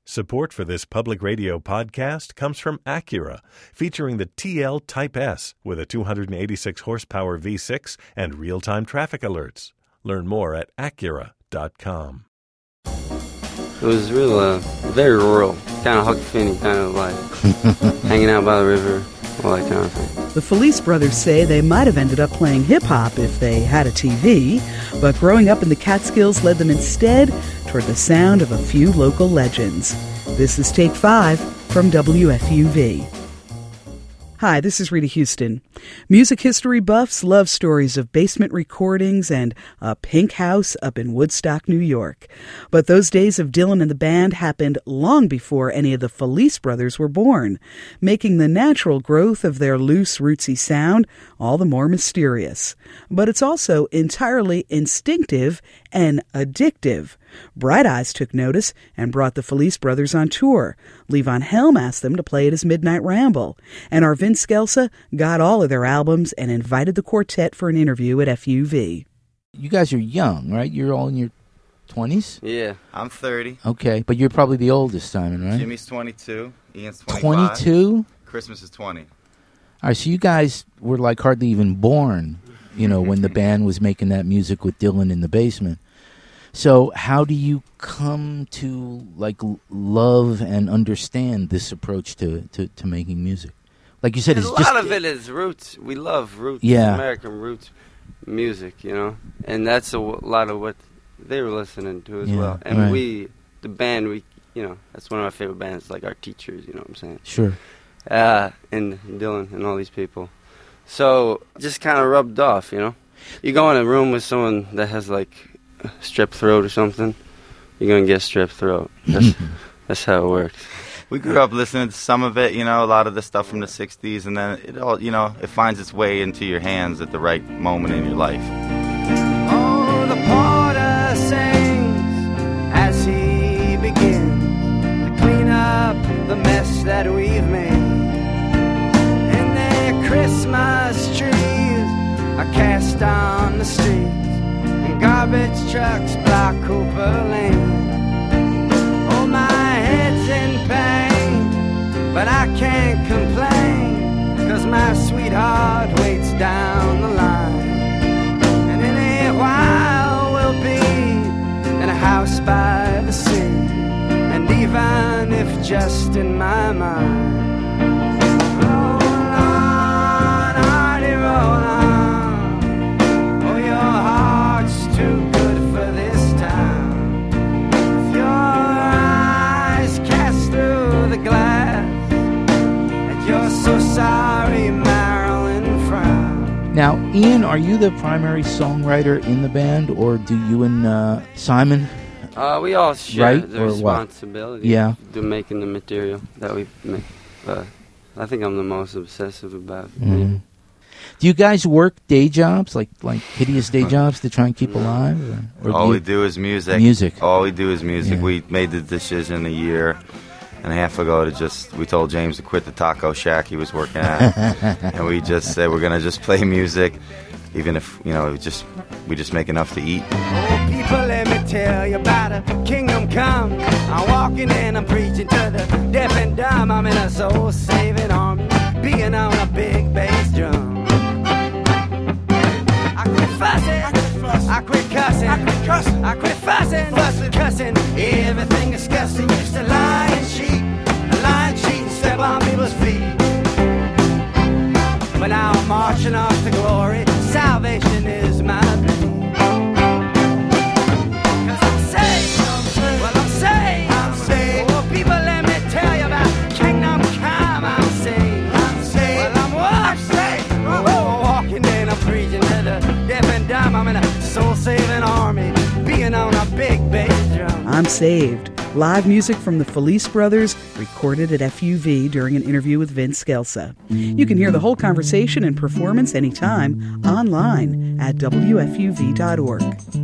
Support for this public radio podcast comes from Acura, featuring the TL Type S with a 286 horsepower V6 and real-time traffic alerts. Learn more at Acura.com. It was real, very rural, kind of Huck Finney, kind of like hanging out by the river, all that kind of thing. The Felice brothers say they might have ended up playing hip-hop if they had a TV, but growing up in the Catskills led them instead toward the sound of a few local legends. This is Take 5 from WFUV. Hi, this is Rita Houston. Music history buffs love stories of basement recordings and a pink house up in Woodstock, New York. But those days of Dylan and the band happened long before any of the Felice brothers were born, making the natural growth of their loose, rootsy sound all the more mysterious. But it's also entirely instinctive and addictive. Bright Eyes took notice and brought the Felice brothers on tour. Levon Helm asked them to play at his Midnight Ramble. And our Vince Scelsa got all of their albums and invited the quartet for an interview at FUV. You guys are young, right? You're all in your 20s? Yeah. I'm 30. Okay, but you're probably the oldest, Simon, right? Jimmy's 22. Ian's 25. 22? Christmas is 20. All right, so you guys were like hardly even born, you know, when the band was making that music with Dylan in the basement. So how do you come to, like, love and understand this approach to making music? Like you said, it's a just... lot of it is roots. We love roots, yeah. American roots music, you know? And that's a lot of what they were listening to as well. And right. we, the band, you know, that's one of my favorite bands, like our teachers, you know what I'm saying? Sure. And Dylan and all these people. So, just kind of rubbed off, you know? You go in a room with someone that has, like, strep throat or something, you're going to get strep throat. That's how it works. We grew up listening to some of it, you know, a lot of the stuff from the 60s, and then it all, you know, it finds its way into your hands at the right moment in your life. Oh, the porter sings as he begins to clean up the mess that we've made. And their Christmas trees are cast on the streets, and garbage trucks block Cooper Lane. Oh, my head's in pain, but I can't complain, 'cause my sweetheart waits down the line. And in a while we'll be in a house by the sea, and even if just in my mind, roll on, Artie, roll on. Oh, your heart's too good for this town. With your eyes cast through the glass, and you're so sorry, Marilyn frown. Now, Ian, are you the primary songwriter in the band, or do you and Simon? We all share Right, the or what? responsibility Yeah. to making the material that we make. I think I'm the most obsessive about it. Mm-hmm. Do you guys work day jobs, like hideous day jobs, to try and keep alive? Or All we do is music. Music. All we do is music. Yeah. We made the decision a year and a half ago we told James to quit the taco shack he was working at. And we just said we're going to just play music, even if, you know, we just make enough to eat. Oh, people, let me tell you about a kingdom come. I'm walking and I'm preaching to the deaf and dumb. I'm in a soul-saving army, beating on a big bass drum. I quit fussing, I quit cussing, I quit fussing, cussing. Everything disgusting. Used to lie and cheat, and step on people's feet. But now I'm marching off to glory. Salvation is my plea. 'Cause I'm saved, well I'm saved. Oh, people, let me tell you about kingdom come. I'm saved, well I'm what? Oh, walking and I'm preaching to the deaf and dumb. I'm in a soul-saving army, being on a big bass drum. I'm Saved. Live music from the Felice brothers, recorded at FUV during an interview with Vince Scelsa. You can hear the whole conversation and performance anytime online at WFUV.org.